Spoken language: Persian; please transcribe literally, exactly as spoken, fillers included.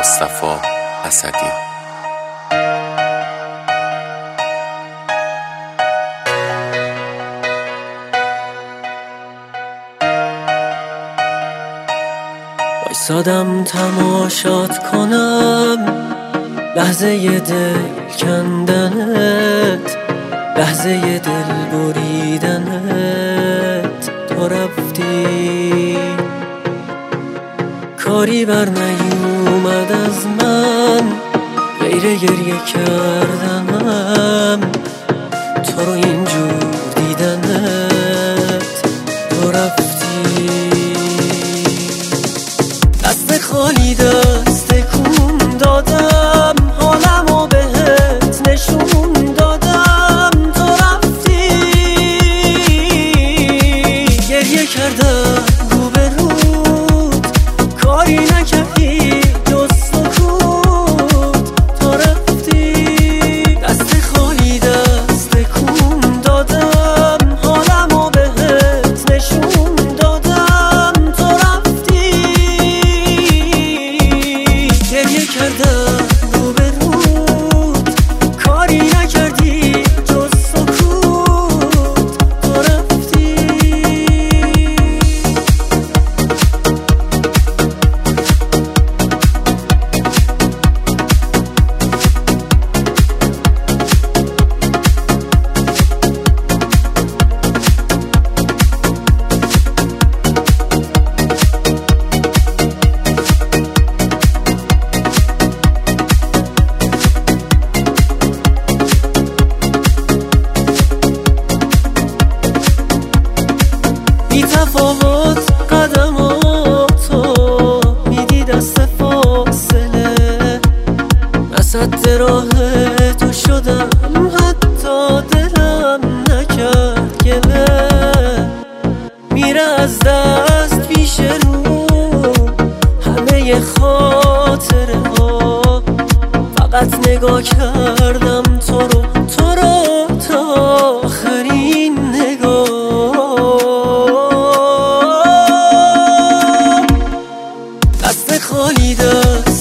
مصطفی اسدی. وایسادم تماشات کنم لحظه دل کندنت، لحظه دل بریدنت. تو رفتی کاری بر نیومد از من غیر گریه کردنم، تو رو اینجور دیدنت. تو رفتی دست خالی دست تکون دادم، حالمو بهت نشون دادم. تو رفتی گریه کردم روبرود، کاری نکردی جز سکوت. تو رفتی دست خالی دست تکون دادم، حالمو بهت نشون دادم. تو رفتی گریه کردم روبرود، کاری نکردی جز سکوت. تو رفتی بی تفاوت قدماتو میدی دست فاصله، وسط راه تو شدم حتی دلم نکرد گله. میره از دست پیش رو همه خاطره ها، فقط نگاه کردم تو رو تو رو تا آخرین نگاه. دست خالی دست